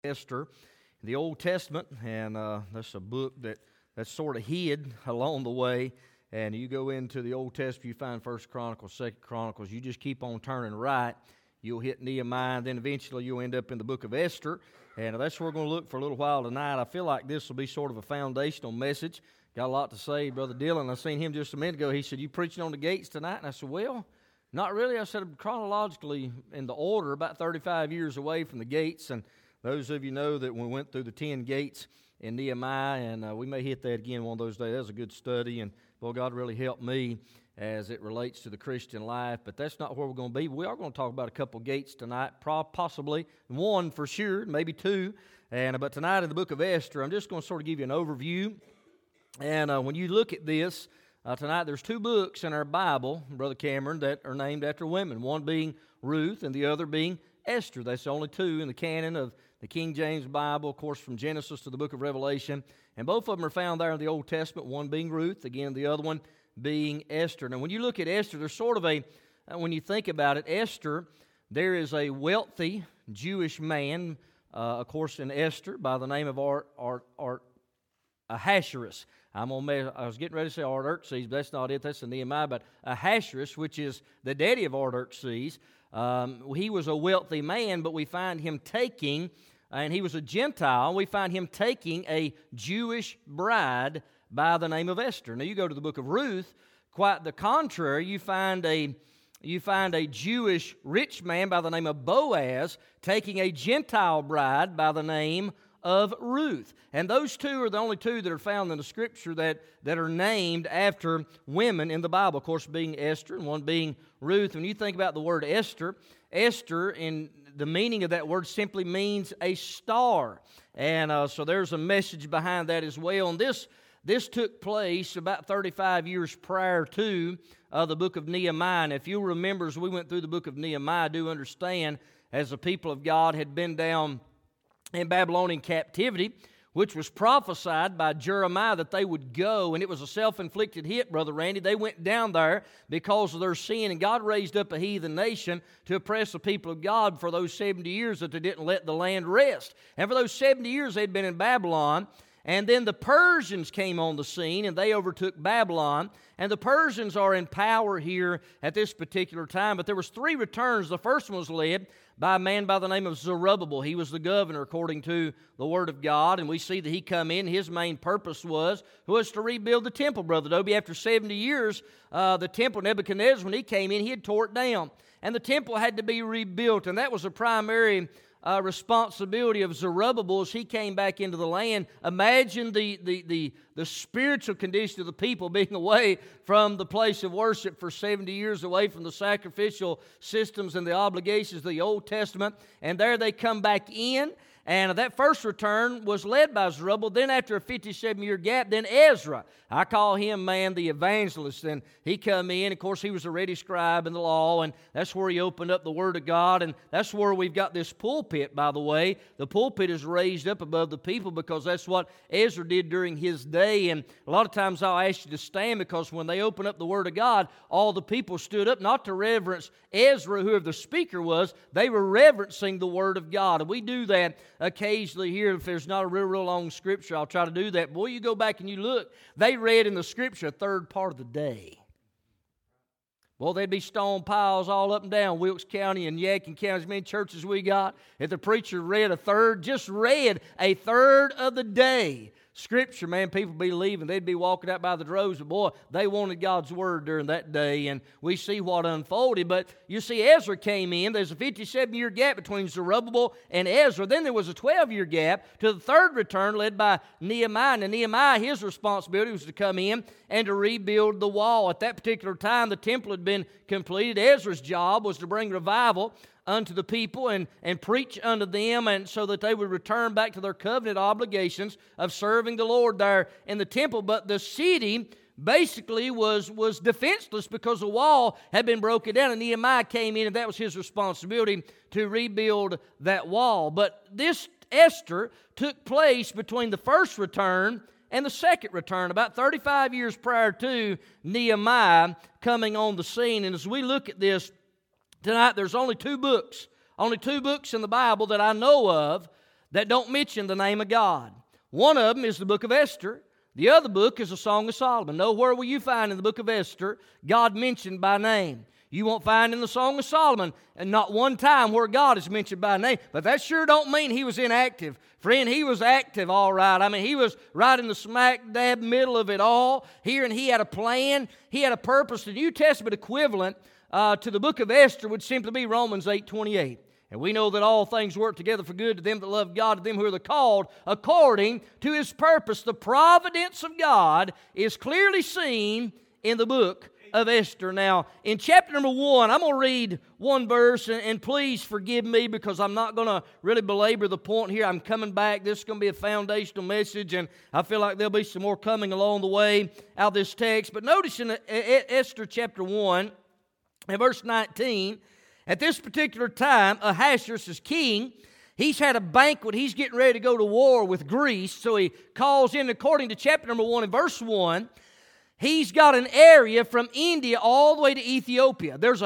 Esther in the Old Testament, and that's a book that's sort of hid along the way. And you go into the Old Testament, you find First Chronicles, Second Chronicles. You just keep on turning right. You'll hit Nehemiah, and then eventually you'll end up in the book of Esther. And that's where we're going to look for a little while tonight. I feel like this will be sort of a foundational message. Got a lot to say. Brother Dylan, I seen him just a minute ago. He said, "You preaching on the gates tonight?" And I said, "Well, not really." I said, chronologically, in the order, about 35 years away from the gates. And those of you know that when we went through the 10 gates in Nehemiah, and we may hit that again one of those days. That was a good study, and boy, God really helped me as it relates to the Christian life. But that's not where we're going to be. We are going to talk about a couple gates tonight, possibly one for sure, maybe two. But tonight in the book of Esther, I'm just going to sort of give you an overview. And when you look at this, tonight there's two books in our Bible, Brother Cameron, that are named after women, one being Ruth and the other being Esther. That's the only two in the canon of the King James Bible, of course, from Genesis to the book of Revelation. And both of them are found there in the Old Testament, one being Ruth, again, the other one being Esther. Now, when you look at Esther, there's sort of when you think about it, Esther, there is a wealthy Jewish man, of course, in Esther, by the name of Ahasuerus. I was getting ready to say Artaxerxes, but that's not it. That's in Nehemiah. But Ahasuerus, which is the daddy of Artaxerxes, he was a wealthy man, but we find him taking, and he was a Gentile, we find him taking a Jewish bride by the name of Esther. Now you go to the book of Ruth, quite the contrary. You find a Jewish rich man by the name of Boaz taking a Gentile bride by the name of Ruth. And those two are the only two that are found in the Scripture that are named after women in the Bible, of course, being Esther and one being Ruth. When you think about the word Esther, Esther, in the meaning of that word, simply means a star. And so there's a message behind that as well. And this took place about 35 years prior to the book of Nehemiah. And if you'll remember, as we went through the book of Nehemiah, do understand, as the people of God had been down in Babylonian captivity, which was prophesied by Jeremiah that they would go, and it was a self-inflicted hit, Brother Randy. They went down there because of their sin, and God raised up a heathen nation to oppress the people of God for those 70 years that they didn't let the land rest. And for those 70 years they'd been in Babylon. And then the Persians came on the scene, and they overtook Babylon. And the Persians are in power here at this particular time. But there was 3 returns. The first one was led by a man by the name of Zerubbabel. He was the governor according to the Word of God. And we see that he come in. His main purpose was to rebuild the temple, Brother Dobie. After 70 years, the temple, Nebuchadnezzar, when he came in, he had tore it down. And the temple had to be rebuilt. And that was the primary responsibility of Zerubbabel as he came back into the land. Imagine the spiritual condition of the people being away from the place of worship for 70 years, away from the sacrificial systems and the obligations of the Old Testament. And there they come back in. And that first return was led by Zerubbabel. Then after a 57-year gap, then Ezra. I call him, man, the evangelist. And he come in. Of course, he was a ready scribe in the law. And that's where he opened up the Word of God. And that's where we've got this pulpit, by the way. The pulpit is raised up above the people because that's what Ezra did during his day. And a lot of times I'll ask you to stand because when they open up the Word of God, all the people stood up, not to reverence Ezra, whoever the speaker was. They were reverencing the Word of God. And we do that occasionally here. If there's not a real long scripture, I'll try to do that. Boy, you go back and you look, they read in the scripture a third part of the day. Well, there'd be stone piles all up and down Wilkes County and Yadkin County, as many churches we got. If the preacher read a third of the day Scripture, man, people be leaving. They'd be walking out by the droves. But boy, they wanted God's Word during that day. And we see what unfolded. But you see, Ezra came in. There's a 57-year gap between Zerubbabel and Ezra. Then there was a 12-year gap to the third return led by Nehemiah. And Nehemiah, his responsibility was to come in and to rebuild the wall. At that particular time, the temple had been completed. Ezra's job was to bring revival unto the people and preach unto them, and so that they would return back to their covenant obligations of serving the Lord there in the temple. But the city basically was defenseless because the wall had been broken down, and Nehemiah came in, and that was his responsibility to rebuild that wall. But this Esther took place between the first return and the second return, about 35 years prior to Nehemiah coming on the scene. And as we look at this tonight, there's only two books in the Bible that I know of that don't mention the name of God. One of them is the book of Esther. The other book is the Song of Solomon. Nowhere will you find in the book of Esther God mentioned by name. You won't find in the Song of Solomon and not one time where God is mentioned by name. But that sure don't mean he was inactive. Friend, he was active all right. I mean, he was right in the smack dab middle of it all here, and he had a plan. He had a purpose. The New Testament equivalent to the book of Esther would simply be Romans 8:28. And we know that all things work together for good to them that love God, to them who are the called according to His purpose. The providence of God is clearly seen in the book of Esther. Now, in chapter number 1, I'm going to read one verse, and please forgive me because I'm not going to really belabor the point here. I'm coming back. This is going to be a foundational message, and I feel like there'll be some more coming along the way out of this text. But notice in Esther chapter 1 and verse 19, at this particular time, Ahasuerus is king. He's had a banquet. He's getting ready to go to war with Greece. So he calls in, according to chapter number 1 and verse 1, he's got an area from India all the way to Ethiopia. There's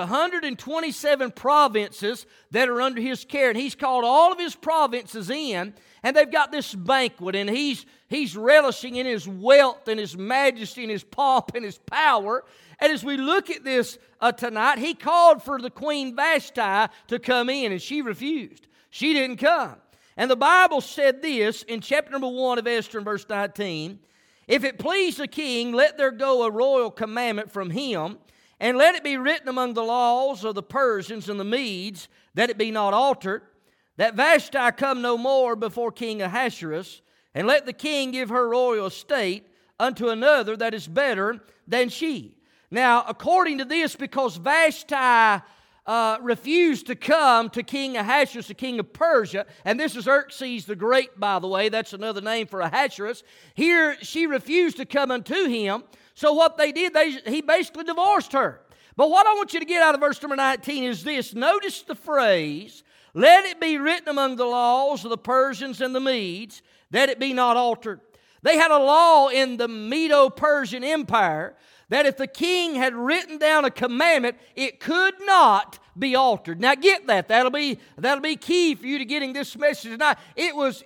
127 provinces that are under his care, and he's called all of his provinces in, and they've got this banquet, and he's relishing in his wealth and his majesty and his pomp and his power. And as we look at this tonight, he called for the Queen Vashti to come in, and she refused. She didn't come. And the Bible said this in chapter number 1 of Esther in verse 19, "If it please the king, let there go a royal commandment from him, and let it be written among the laws of the Persians and the Medes, that it be not altered, that Vashti come no more before King Ahasuerus, and let the king give her royal estate unto another that is better than she." Now, according to this, because Vashti refused to come to King Ahasuerus, the king of Persia, and this is Xerxes the Great, by the way, that's another name for Ahasuerus. Here, she refused to come unto him, so what they did, he basically divorced her. But what I want you to get out of verse number 19 is this. Notice the phrase, "Let it be written among the laws of the Persians and the Medes, that it be not altered." They had a law in the Medo-Persian Empire that if the king had written down a commandment, it could not be altered. Now get that. That'll be key for you to getting this message tonight. It was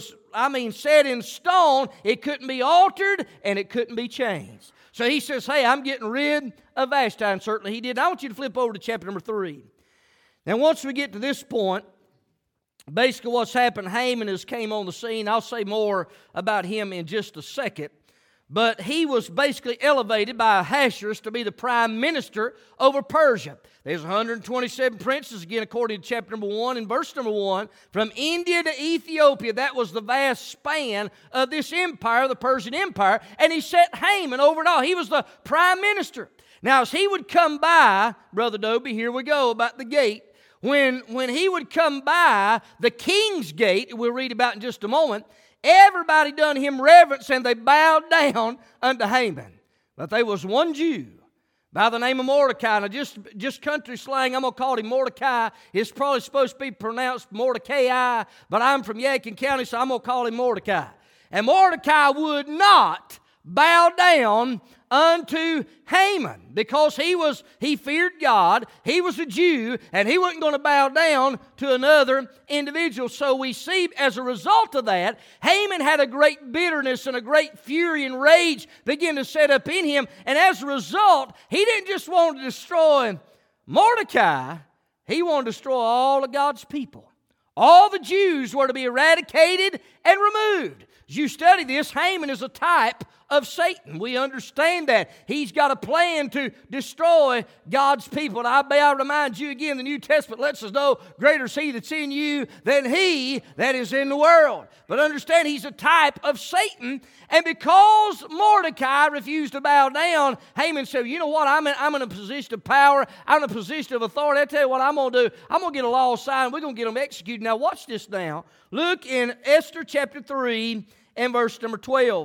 set in stone. It couldn't be altered and it couldn't be changed. So he says, hey, I'm getting rid of Vashti, and certainly he did. I want you to flip over to chapter number 3. Now once we get to this point, basically what's happened, Haman has came on the scene. I'll say more about him in just a second. But he was basically elevated by Ahasuerus to be the prime minister over Persia. There's 127 princes, again, according to chapter number 1 and verse number 1. From India to Ethiopia, that was the vast span of this empire, the Persian Empire. And he set Haman over it all. He was the prime minister. Now, as he would come by, Brother Dobie, here we go about the gate. When he would come by the king's gate, we'll read about in just a moment, everybody done him reverence and they bowed down unto Haman. But there was one Jew by the name of Mordecai. Now just country slang, I'm going to call him Mordecai. It's probably supposed to be pronounced Mordecai, but I'm from Yadkin County, so I'm going to call him Mordecai. And Mordecai would not bow down unto Haman because he feared God, he was a Jew, and he wasn't going to bow down to another individual. So we see as a result of that, Haman had a great bitterness and a great fury and rage begin to set up in him, and as a result, he didn't just want to destroy Mordecai, he wanted to destroy all of God's people. All the Jews were to be eradicated and removed. As you study this, Haman is a type of Satan. We understand that. He's got a plan to destroy God's people. And I remind you again, the New Testament lets us know, greater is he that's in you than he that is in the world. But understand, he's a type of Satan. And because Mordecai refused to bow down, Haman said, you know what, I'm in a position of power. I'm in a position of authority. I tell you what I'm going to do. I'm going to get a law signed. We're going to get them executed. Now watch this now. Look in Esther chapter 3 and verse number 12.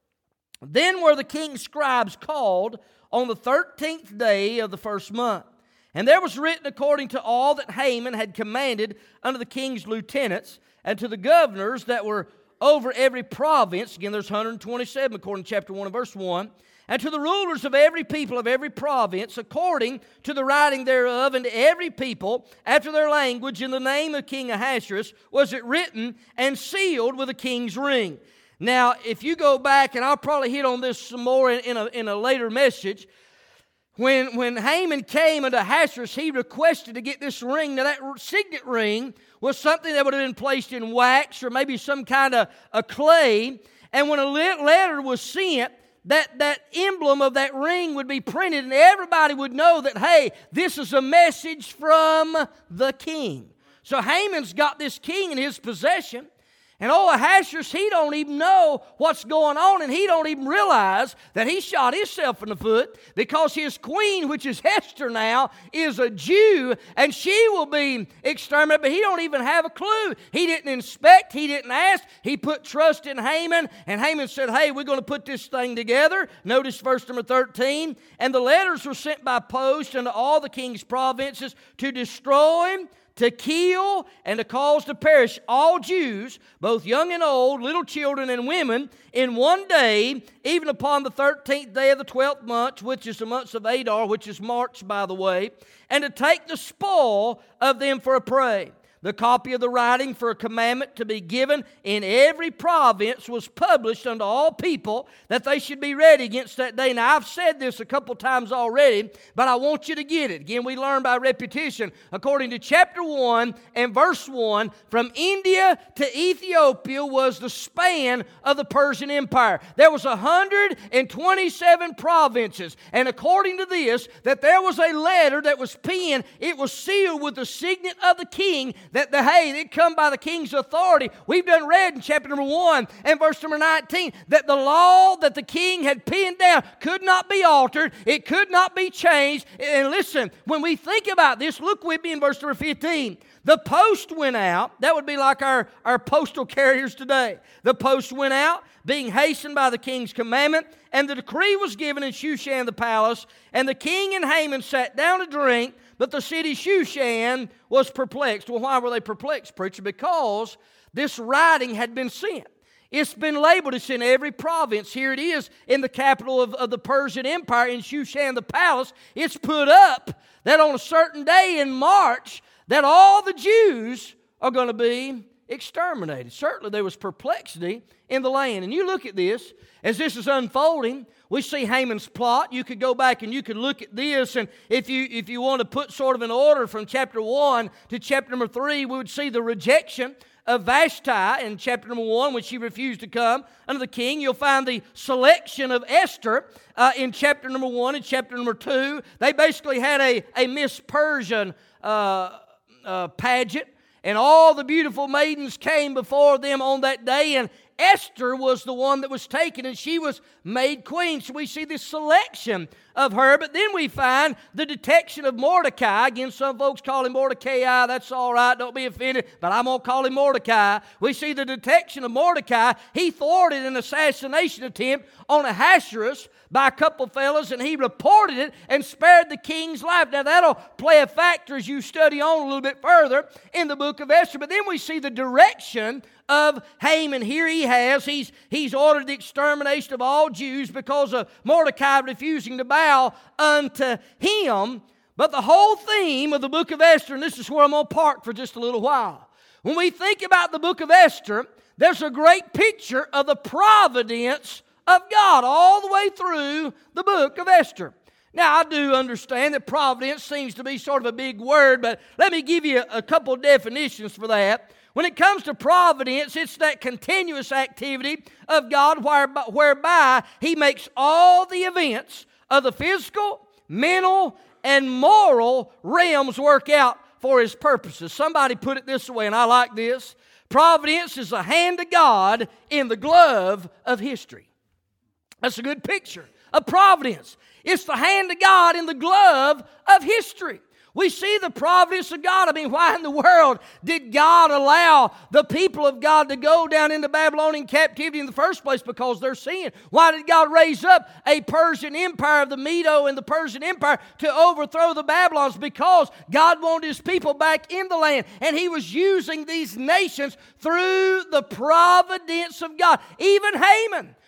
Then were the king's scribes called on the 13th day of the first month. And there was written according to all that Haman had commanded unto the king's lieutenants and to the governors that were over every province. Again, there's 127 according to chapter 1 and verse 1. and to the rulers of every people of every province, according to the writing thereof, and to every people after their language, in the name of King Ahasuerus, was it written and sealed with a king's ring. Now, if you go back, and I'll probably hit on this some more in a later message, when Haman came unto Ahasuerus, he requested to get this ring. Now, that signet ring was something that would have been placed in wax or maybe some kind of a clay, and when a letter was sent, that emblem of that ring would be printed, and everybody would know that, hey, this is a message from the king. So Haman's got this king in his possession, and Ahasuerus, he don't even know what's going on, and he don't even realize that he shot himself in the foot, because his queen, which is Esther now, is a Jew, and she will be exterminated, but he don't even have a clue. He didn't inspect, he didn't ask, he put trust in Haman, and Haman said, hey, we're going to put this thing together. Notice verse number 13, and the letters were sent by post unto all the king's provinces to destroy, to kill, and to cause to perish all Jews, both young and old, little children and women, in one day, even upon the 13th day of the 12th month, which is the month of Adar, which is March, by the way, and to take the spoil of them for a prey. The copy of the writing for a commandment to be given in every province was published unto all people, that they should be ready against that day. Now, I've said this a couple times already, but I want you to get it. Again, we learn by repetition. According to chapter 1 and verse 1, from India to Ethiopia was the span of the Persian Empire. There was 127 provinces, and according to this, that there was a letter that was penned, it was sealed with the signet of the king, that it come by the king's authority. We've done read in chapter number 1 and verse number 19 that the law that the king had penned down could not be altered. It could not be changed. And listen, when we think about this, look with me in verse number 15. The post went out. That would be like our postal carriers today. The post went out, being hastened by the king's commandment, and the decree was given in Shushan the palace, and the king and Haman sat down to drink, but the city Shushan was perplexed. Well, why were they perplexed, preacher? Because this writing had been sent. It's been labeled. It's in every province. Here it is in the capital of the Persian Empire, in Shushan the palace. It's put up that on a certain day in March, that all the Jews are going to be exterminated. Certainly there was perplexity in the land. And you look at this, as this is unfolding, we see Haman's plot. You could go back and you could look at this, and if you want to put sort of an order from chapter 1 to chapter number 3, we would see the rejection of Vashti in chapter number 1 when she refused to come under the king. You'll find the selection of Esther in chapter number 1 and chapter number 2. They basically had a Miss Persian pageant, and all the beautiful maidens came before them on that day, and Esther was the one that was taken, and she was made queen. So we see this selection of her, but then we find the detection of Mordecai. Again, some folks call him Mordecai. That's all right, don't be offended, but I'm going to call him Mordecai. We see the detection of Mordecai. He thwarted an assassination attempt on Ahasuerus by a couple fellas, and he reported it and spared the king's life. Now, that'll play a factor as you study on a little bit further in the book of Esther. But then we see the direction of Haman. Here he's ordered the extermination of all Jews because of Mordecai refusing to bow unto him. But the whole theme of the book of Esther, and this is where I'm going to park for just a little while. When we think about the book of Esther, there's a great picture of the providence of God all the way through the book of Esther. Now, I do understand that providence seems to be sort of a big word, but let me give you a couple definitions for that. When it comes to providence, it's that continuous activity of God whereby He makes all the events of the physical, mental, and moral realms work out for His purposes. Somebody put it this way, and I like this. Providence is the hand of God in the glove of history. That's a good picture of providence. It's the hand of God in the glove of history. We see the providence of God. I mean, why in the world did God allow the people of God to go down into Babylonian captivity in the first place? Because they're sin. Why did God raise up a Persian empire of the Medo and the Persian empire to overthrow the Babylons? Because God wanted His people back in the land. And He was using these nations through the providence of God. Even Haman,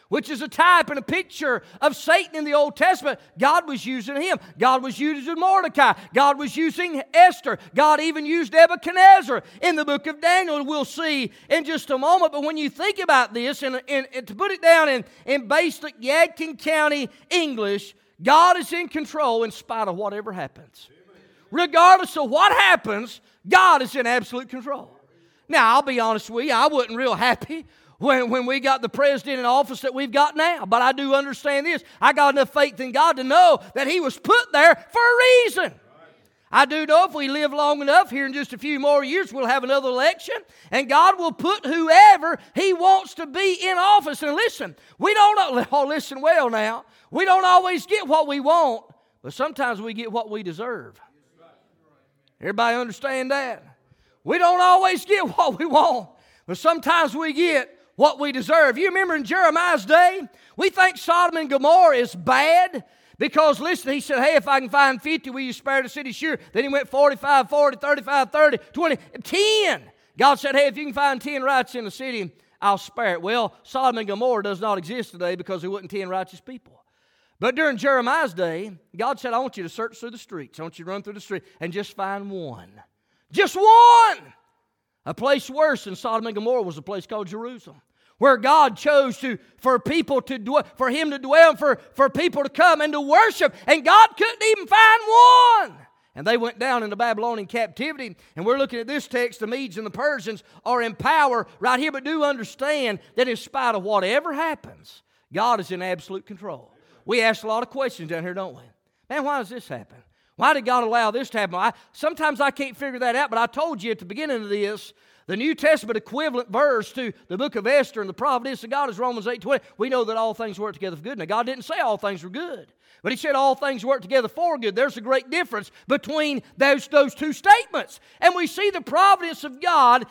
which is a type and a picture of Satan in the Old Testament. God was using him. God was using Mordecai. God was using Esther. God even used Nebuchadnezzar in the book of Daniel, we'll see in just a moment. But when you think about this, and to put it down in basic Yadkin County English, God is in control in spite of whatever happens. Regardless of what happens, God is in absolute control. Now, I'll be honest with you, I wasn't real happy when we got the president in office that we've got now. But I do understand this. I got enough faith in God to know that He was put there for a reason. I do know if we live long enough, here in just a few more years, we'll have another election, and God will put whoever He wants to be in office. And listen, we don't, listen well now, we don't always get what we want, but sometimes we get what we deserve. Everybody understand that? We don't always get what we want, but sometimes we get what we deserve. You remember in Jeremiah's day, we think Sodom and Gomorrah is bad because, listen, he said, hey, if I can find 50, will you spare the city? Sure. Then he went 45, 40, 35, 30, 20, 10. God said, hey, if you can find 10 righteous in the city, I'll spare it. Well, Sodom and Gomorrah does not exist today because there wasn't 10 righteous people. But during Jeremiah's day, God said, I want you to search through the streets. I want you to run through the street and just find one. Just one! A place worse than Sodom and Gomorrah was a place called Jerusalem, where God chose for people to dwell, for Him to dwell, for people to come and to worship, and God couldn't even find one. And they went down into Babylonian captivity, and we're looking at this text, the Medes and the Persians are in power right here, but do understand that in spite of whatever happens, God is in absolute control. We ask a lot of questions down here, don't we? Man, why does this happen? Why did God allow this to happen? Sometimes I can't figure that out, but I told you at the beginning of this, the New Testament equivalent verse to the book of Esther and the providence of God is Romans 8:20. We know that all things work together for good. Now, God didn't say all things were good, but He said all things work together for good. There's a great difference between those two statements. And we see the providence of God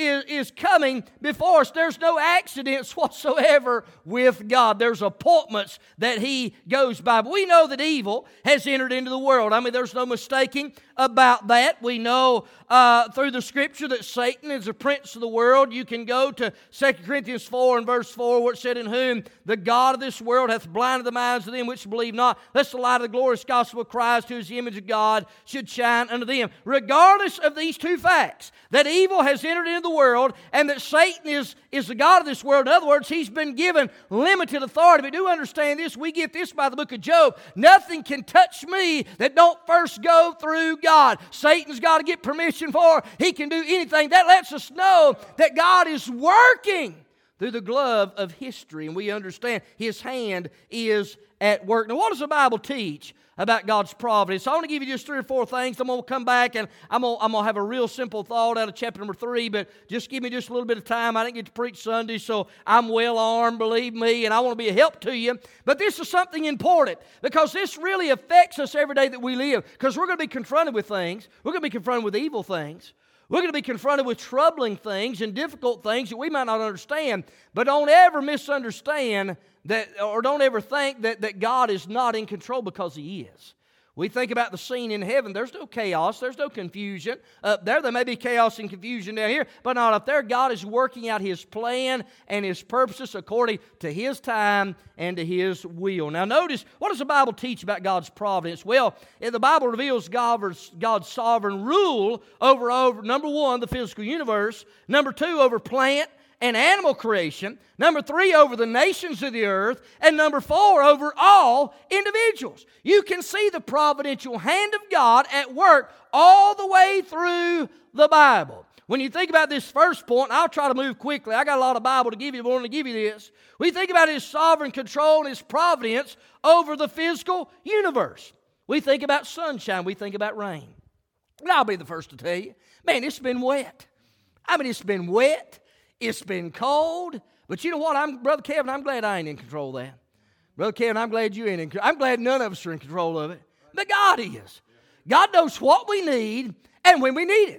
is coming before us. There's no accidents whatsoever with God. There's appointments that He goes by. But we know that evil has entered into the world. I mean, there's no mistaking about that. We know through the Scripture that Satan is the prince of the world. You can go to 2 Corinthians 4 and verse 4 where it said, in whom the God of this world hath blinded the minds of them which believe not, lest the light of the glorious gospel of Christ, who is the image of God, should shine unto them. Regardless of these two facts, that evil has entered into the world and that Satan is the God of this world. In other words, he's been given limited authority. But do understand this, we get this by the book of Job. Nothing can touch me that don't first go through God. Satan's got to get permission for. He can do anything. That lets us know that God is working through the glove of history, and we understand His hand is at work. Now, what does the Bible teach about God's providence? I want to give you just 3 or 4 things. I'm going to come back and I'm going to have a real simple thought out of chapter number 3, but just give me just a little bit of time. I didn't get to preach Sunday, so I'm well armed, believe me, and I want to be a help to you. But this is something important because this really affects us every day that we live, because we're going to be confronted with things. We're going to be confronted with evil things. We're going to be confronted with troubling things and difficult things that we might not understand. But don't ever misunderstand that, or don't ever think that God is not in control, because He is. We think about the scene in heaven. There's no chaos. There's no confusion. Up there may be chaos and confusion down here, but not up there. God is working out His plan and His purposes according to His time and to His will. Now notice, what does the Bible teach about God's providence? Well, the Bible reveals God's sovereign rule over, number 1, the physical universe. Number 2, over plant and animal creation. Number 3, over the nations of the earth. And number 4, over all individuals. You can see the providential hand of God at work all the way through the Bible. When you think about this first point, I'll try to move quickly. I got a lot of Bible to give you, but I want to give you this. We think about His sovereign control and His providence over the physical universe. We think about sunshine. We think about rain. And I'll be the first to tell you, man, it's been wet. I mean, it's been wet. It's been cold, but you know what? Brother Kevin, I'm glad I ain't in control of that. Brother Kevin, I'm glad you ain't in control. I'm glad none of us are in control of it. But God is. God knows what we need and when we need it.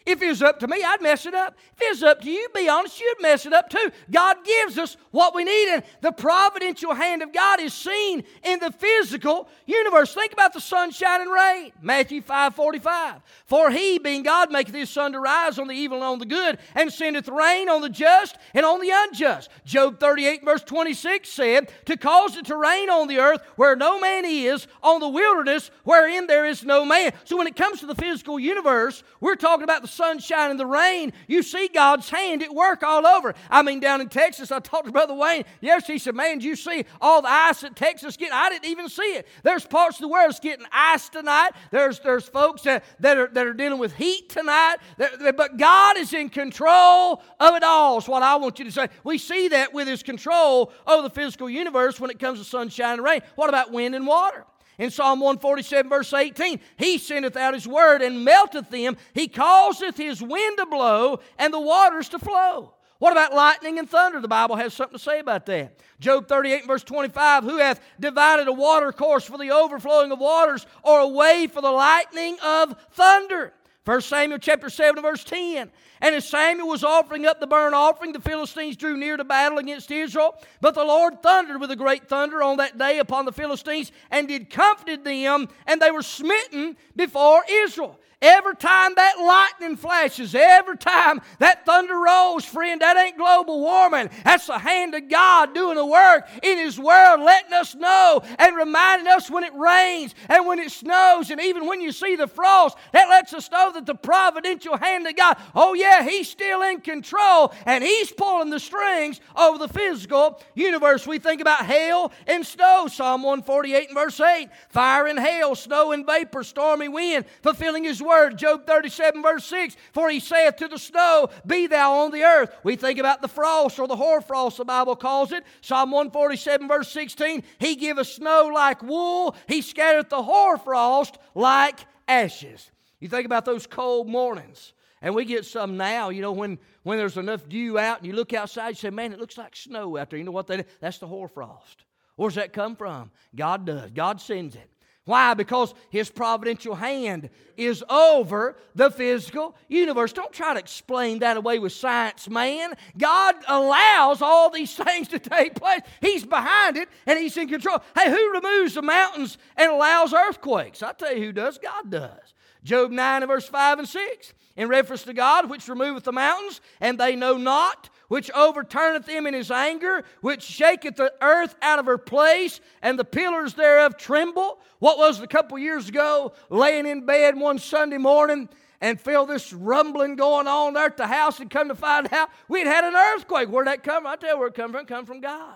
If it was up to me, I'd mess it up. If it was up to you, be honest, you'd mess it up too. God gives us what we need, and the providential hand of God is seen in the physical universe. Think about the sunshine and rain. Matthew 5:45. For He, being God, maketh His sun to rise on the evil and on the good, and sendeth rain on the just and on the unjust. Job 38 verse 26 said, to cause it to rain on the earth where no man is, on the wilderness wherein there is no man. So when it comes to the physical universe, we're talking about the sunshine and the rain. You see God's hand at work all over. I mean, down in Texas, I talked to Brother Wayne. Yes, he said, man, did you see all the ice that Texas getting? I didn't even see it. There's parts of the world that's getting ice tonight. There's folks that are dealing with heat tonight. But God is in control of it all, is what I want you to say. We see that with His control over the physical universe when it comes to sunshine and rain. What about wind and water? In Psalm 147, verse 18, He sendeth out His word and melteth them. He causeth His wind to blow and the waters to flow. What about lightning and thunder? The Bible has something to say about that. Job 38, verse 25, who hath divided a water course for the overflowing of waters, or a way for the lightning of thunder? 1 Samuel chapter 7, verse 10. And as Samuel was offering up the burnt offering, the Philistines drew near to battle against Israel. But the Lord thundered with a great thunder on that day upon the Philistines, and did comfort them, and they were smitten before Israel. Every time that lightning flashes, every time that thunder rolls, friend, that ain't global warming. That's the hand of God doing the work in His world, letting us know and reminding us when it rains and when it snows, and even when you see the frost, that lets us know that the providential hand of God, oh yeah, He's still in control, and He's pulling the strings over the physical universe. We think about hail and snow, Psalm 148 and verse 8, fire and hail, snow and vapor, stormy wind, fulfilling His word. Job 37 verse 6, for He saith to the snow, be thou on the earth. We think about the frost, or the hoarfrost, the Bible calls it. Psalm 147 verse 16, He giveth snow like wool, He scattereth the hoarfrost like ashes. You think about those cold mornings, and we get some now, you know, when there's enough dew out and you look outside, you say, man, it looks like snow out there. You know what that is? That's the hoarfrost. Where's that come from? God does. God sends it. Why? Because His providential hand is over the physical universe. Don't try to explain that away with science, man. God allows all these things to take place. He's behind it, and He's in control. Hey, who removes the mountains and allows earthquakes? I'll tell you who does. God does. Job 9 and verse 5 and 6. In reference to God, which removeth the mountains, and they know not, which overturneth them in His anger, which shaketh the earth out of her place, and the pillars thereof tremble. What was it a couple years ago, laying in bed one Sunday morning, and feel this rumbling going on there at the house, and come to find out we'd had an earthquake. Where'd that come from? I tell you where it come from. It come from God.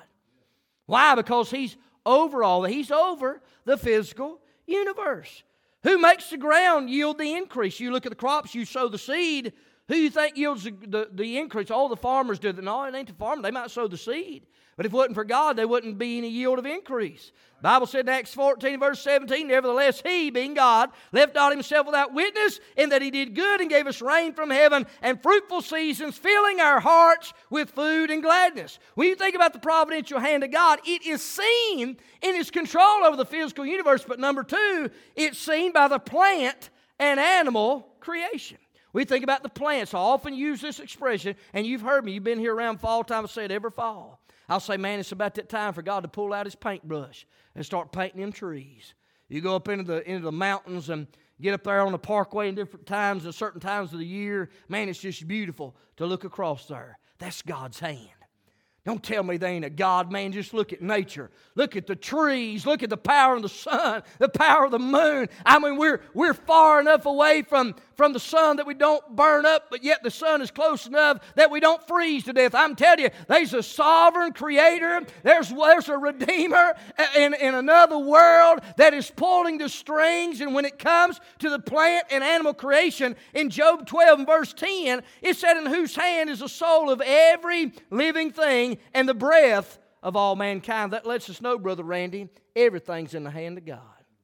Why? Because He's over all that. He's over the physical universe. Who makes the ground yield the increase? You look at the crops, you sow the seed. Who you think yields the increase? All the farmers do that. No, it ain't the farmer. They might sow the seed. But if it wasn't for God, there wouldn't be any yield of increase. The Bible said in Acts 14, verse 17, nevertheless, He, being God, left not Himself without witness, in that He did good and gave us rain from heaven and fruitful seasons, filling our hearts with food and gladness. When you think about the providential hand of God, it is seen in His control over the physical universe. But number two, it's seen by the plant and animal creation. We think about the plants. I often use this expression, and you've heard me. You've been here around fall time. I say it every fall. I'll say, man, it's about that time for God to pull out His paintbrush and start painting them trees. You go up into the mountains and get up there on the parkway in different times and certain times of the year. Man, it's just beautiful to look across there. That's God's hand. Don't tell me they ain't a God, man. Just look at nature. Look at the trees. Look at the power of the sun, the power of the moon. I mean, we're far enough away from the sun that we don't burn up, but yet the sun is close enough that we don't freeze to death. I'm telling you, there's a sovereign creator. There's a redeemer in another world that is pulling the strings. And when it comes to the plant and animal creation, in Job 12 and verse 10, it said, in whose hand is the soul of every living thing, and the breath of all mankind. That lets us know, Brother Randy, everything's in the hand of God.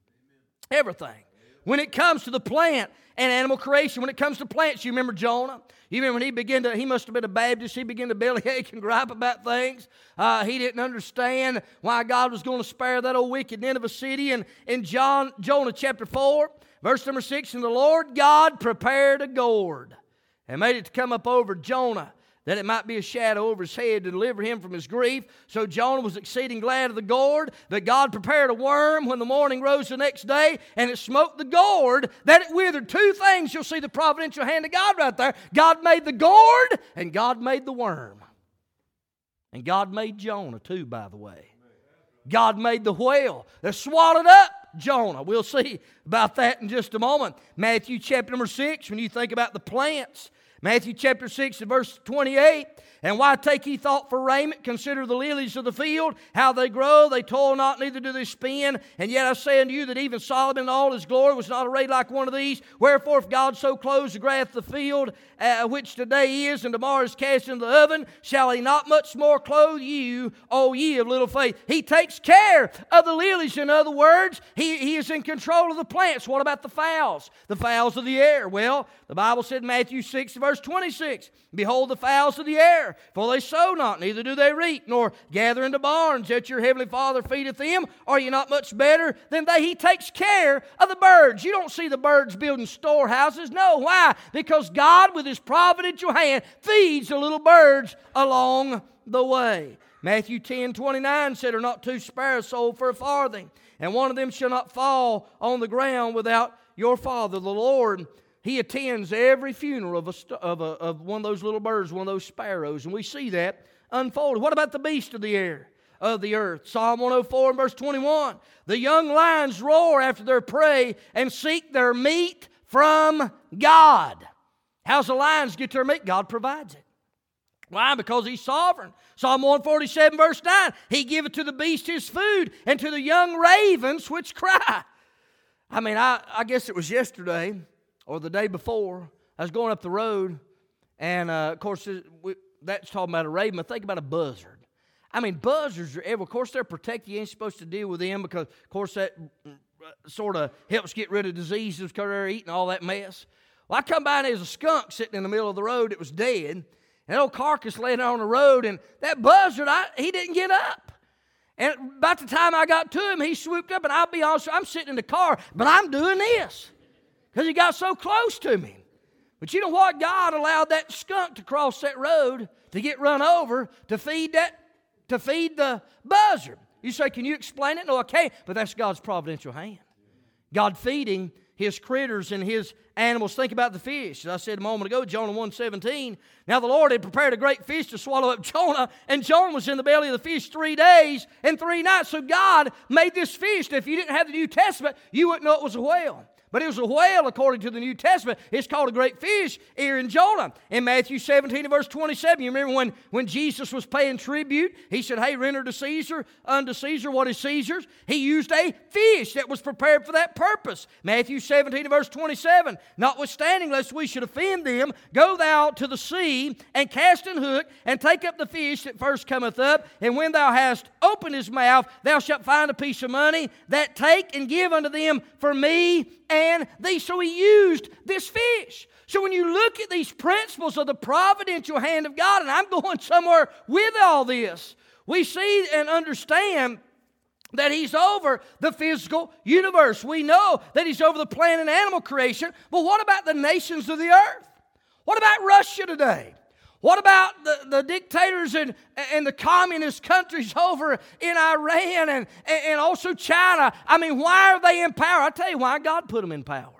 Everything. When it comes to the plant and animal creation, when it comes to plants, you remember Jonah? You remember when he must have been a Baptist, he began to bellyache and gripe about things. He didn't understand why God was going to spare that old wicked Nineveh city. And in Jonah chapter 4, verse number 6, and the Lord God prepared a gourd and made it to come up over Jonah, that it might be a shadow over his head to deliver him from his grief. So Jonah was exceeding glad of the gourd, that God prepared a worm when the morning rose the next day, and it smote the gourd, that it withered. Two things, you'll see the providential hand of God right there. God made the gourd, and God made the worm. And God made Jonah too, by the way. God made the whale that swallowed up Jonah. We'll see about that in just a moment. Matthew chapter number 6, when you think about the plants, Matthew chapter 6 and verse 28, and why take ye thought for raiment? Consider the lilies of the field, how they grow. They toil not, neither do they spin. And yet I say unto you that even Solomon in all his glory was not arrayed like one of these. Wherefore, if God so clothes the grass of the field, which today is and tomorrow is cast into the oven, shall he not much more clothe you, O ye of little faith? He takes care of the lilies. In other words, he is in control of the plants. What about the fowls? The fowls of the air. Well, the Bible said in Matthew 6 verse 26, behold the fowls of the air, for they sow not, neither do they reap, nor gather into barns, yet your heavenly Father feedeth them. Are you not much better than they? He takes care of the birds. You don't see the birds building storehouses. No, why? Because God, with His providential hand, feeds the little birds along the way. Matthew 10:29 said, are not two sparrows sold for a farthing, and one of them shall not fall on the ground without your Father, the Lord. He attends every funeral of one of those little birds, one of those sparrows, and we see that unfolded. What about the beast of the air, of the earth? Psalm 104 and verse 21. The young lions roar after their prey and seek their meat from God. How's the lions get their meat? God provides it. Why? Because He's sovereign. Psalm 147 verse 9. He giveth to the beast his food, and to the young ravens which cry. I mean, I guess it was yesterday or the day before. I was going up the road, and of course, that's talking about a raven, but think about a buzzard. I mean, buzzards are of course, they're protected. You ain't supposed to deal with them because, of course, that sort of helps get rid of diseases because they're eating all that mess. Well, I come by and there's a skunk sitting in the middle of the road that was dead, and an old carcass laying on the road, and that buzzard, he didn't get up. And about the time I got to him, he swooped up, and I'll be honest, I'm sitting in the car, but I'm doing this because he got so close to me. But you know what? God allowed that skunk to cross that road to get run over to feed the buzzard. You say, can you explain it? No, I can't, but that's God's providential hand. God feeding His critters and His animals. Think about the fish. As I said a moment ago, Jonah 1:17. Now the Lord had prepared a great fish to swallow up Jonah, and Jonah was in the belly of the fish 3 days and 3 nights. So God made this fish. If you didn't have the New Testament, you wouldn't know it was a whale. But it was a whale according to the New Testament. It's called a great fish here in Jonah. In Matthew 17 and verse 27, you remember when Jesus was paying tribute, He said, hey, render to Caesar, unto Caesar what is Caesar's. He used a fish that was prepared for that purpose. Matthew 17 and verse 27, notwithstanding, lest we should offend them, go thou to the sea and cast an hook and take up the fish that first cometh up. And when thou hast opened his mouth, thou shalt find a piece of money, that take and give unto them for me and thee. So He used this fish. So when you look at these principles of the providential hand of God, and I'm going somewhere with all this, we see and understand that He's over the physical universe. We know that He's over the plant and animal creation, but what about the nations of the earth? What about Russia today? What about the dictators and the communist countries over in Iran and also China? I mean, why are they in power? I'll tell you why. God put them in power.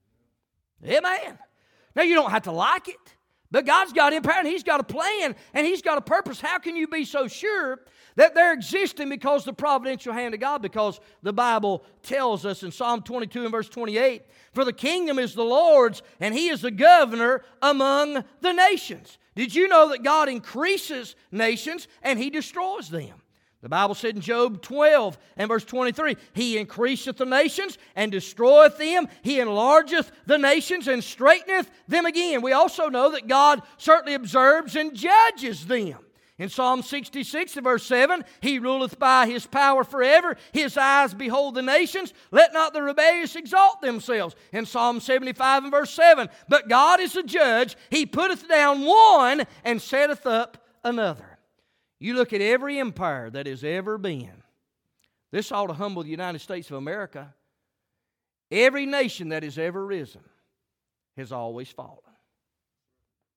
Amen. Now, you don't have to like it, but God's got in power, and He's got a plan, and He's got a purpose. How can you be so sure that they're existing? Because the providential hand of God, because the Bible tells us in Psalm 22 and verse 28, for the kingdom is the Lord's, and He is the governor among the nations. Did you know that God increases nations and He destroys them? The Bible said in Job 12 and verse 23, He increaseth the nations and destroyeth them. He enlargeth the nations and straighteneth them again. We also know that God certainly observes and judges them. In Psalm 66 and verse 7, He ruleth by His power forever. His eyes behold the nations. Let not the rebellious exalt themselves. In Psalm 75 and verse 7, but God is a judge. He putteth down one and setteth up another. You look at every empire that has ever been. This ought to humble the United States of America. Every nation that has ever risen has always fallen.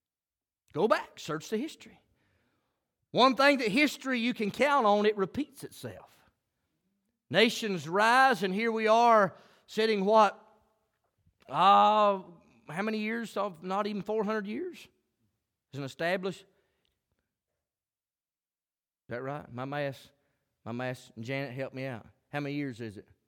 Go back, search the history. One thing that history you can count on, it repeats itself. Nations rise, and here we are sitting what? How many years? Not even 400 years? As an established. Is that right? My math, Janet, help me out. How many years is it?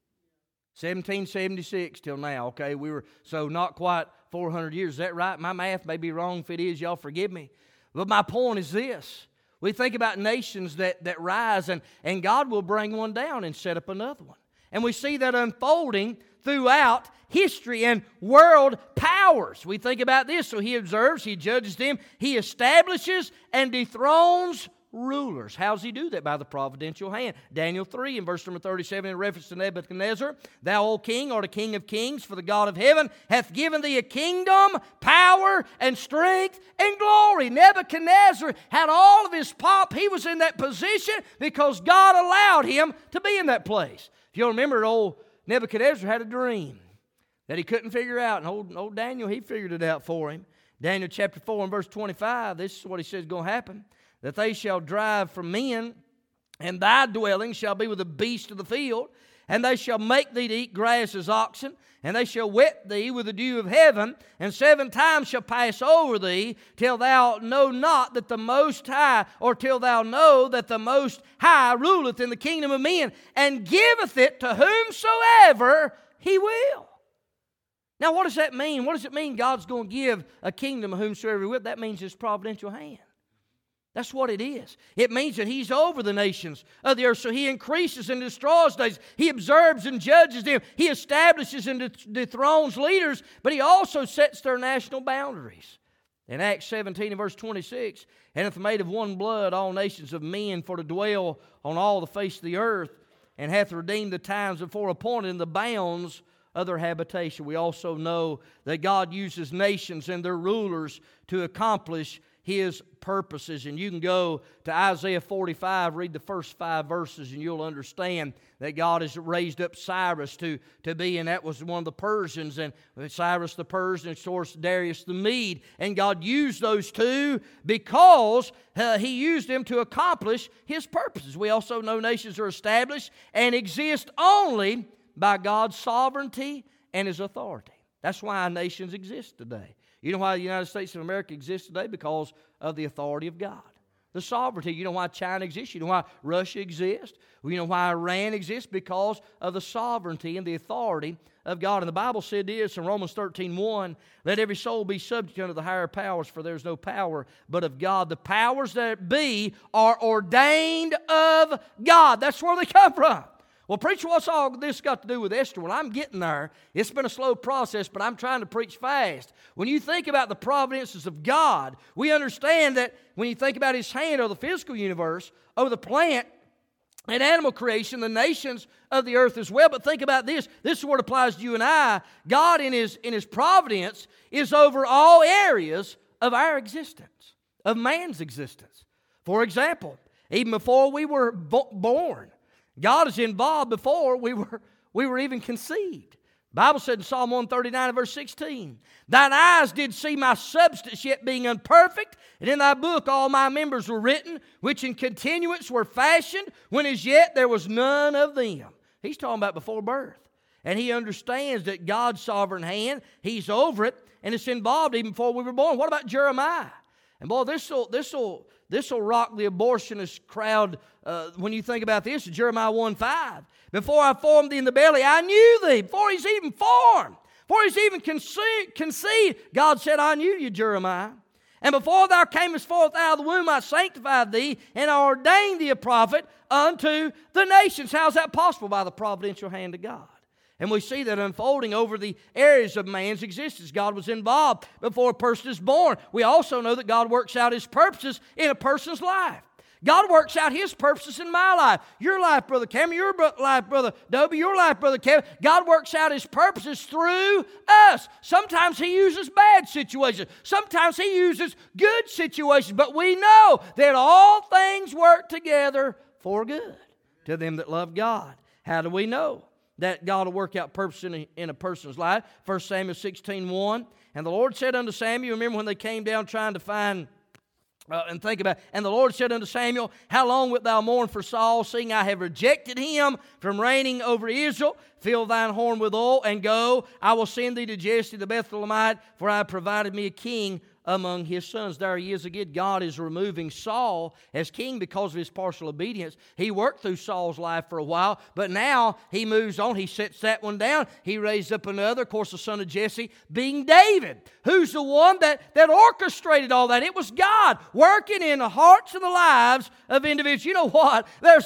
1776 till now, okay? So not quite 400 years. Is that right? My math may be wrong. If it is, y'all forgive me. But my point is this. We think about nations that rise, and God will bring one down and set up another one. And we see that unfolding throughout history and world powers. We think about this. So He observes, He judges them, He establishes and dethrones rulers. How does He do that? By the providential hand. Daniel 3 in verse number 37 in reference to Nebuchadnezzar. Thou, O king, art a king of kings, for the God of heaven hath given thee a kingdom, power, and strength, and glory. Nebuchadnezzar had all of his pomp. He was in that position because God allowed him to be in that place. If you'll remember, old Nebuchadnezzar had a dream that he couldn't figure out. And old Daniel, he figured it out for him. Daniel chapter 4 and verse 25, this is what he says is going to happen. That they shall drive from men, and thy dwelling shall be with the beasts of the field, and they shall make thee to eat grass as oxen, and they shall wet thee with the dew of heaven, and 7 times shall pass over thee, till thou know not that the Most High, or till thou know that the Most High ruleth in the kingdom of men, and giveth it to whomsoever He will. Now, what does that mean? What does it mean God's going to give a kingdom to whomsoever He will? That means His providential hand. That's what it is. It means that He's over the nations of the earth. So He increases and destroys nations. He observes and judges them. He establishes and dethrones leaders, but He also sets their national boundaries. In Acts 17 and verse 26, and hath made of one blood all nations of men for to dwell on all the face of the earth, and hath redeemed the times before appointed in the bounds of their habitation. We also know that God uses nations and their rulers to accomplish His purposes. And you can go to Isaiah 45, read the first 5 verses, and you'll understand that God has raised up Cyrus to be, and that was one of the Persians, and Cyrus the Persian, of course, Darius the Mede. And God used those two because He used them to accomplish His purposes. We also know nations are established and exist only by God's sovereignty and His authority. That's why nations exist today. You know why the United States of America exists today? Because of the authority of God. The sovereignty. You know why China exists? You know why Russia exists? You know why Iran exists? Because of the sovereignty and the authority of God. And the Bible said this in Romans 13:1, let every soul be subject unto the higher powers, for there is no power but of God. The powers that be are ordained of God. That's where they come from. Well, preacher, what's all this got to do with Esther? Well, I'm getting there. It's been a slow process, but I'm trying to preach fast. When you think about the providences of God, we understand that when you think about His hand over the physical universe, over the plant and animal creation, the nations of the earth as well. But think about this. This is what applies to you and I. God in His providence is over all areas of our existence, of man's existence. For example, even before we were born, God is involved before we were even conceived. The Bible said in Psalm 139 verse 16, thine eyes did see my substance yet being imperfect, and in thy book all my members were written, which in continuance were fashioned, when as yet there was none of them. He's talking about before birth. And he understands that God's sovereign hand, He's over it, and it's involved even before we were born. What about Jeremiah? And boy, this will rock the abortionist crowd when you think about this. Jeremiah 1:5. Before I formed thee in the belly, I knew thee. Before he's even formed, before he's even conceived, God said, I knew you, Jeremiah. And before thou camest forth out of the womb, I sanctified thee, and I ordained thee a prophet unto the nations. How's that possible? By the providential hand of God. And we see that unfolding over the areas of man's existence. God was involved before a person is born. We also know that God works out His purposes in a person's life. God works out His purposes in my life. Your life, Brother Cameron. Your life, Brother Dobie. Your life, Brother Kevin. God works out His purposes through us. Sometimes He uses bad situations. Sometimes He uses good situations. But we know that all things work together for good to them that love God. How do we know that God will work out purpose in a person's life? 1 Samuel 16:1. And the Lord said unto Samuel, remember when they came down trying to find And think about it. And the Lord said unto Samuel, How long wilt thou mourn for Saul, seeing I have rejected him from reigning over Israel? Fill thine horn with oil, and go. I will send thee to Jesse the Bethlehemite, for I have provided me a king among his sons. There he is again. God is removing Saul as king because of his partial obedience. He worked through Saul's life for a while, but now he moves on. He sets that one down. He raised up another, of course, the son of Jesse, being David, who's the one that orchestrated all that. It was God working in the hearts and the lives of individuals. You know what?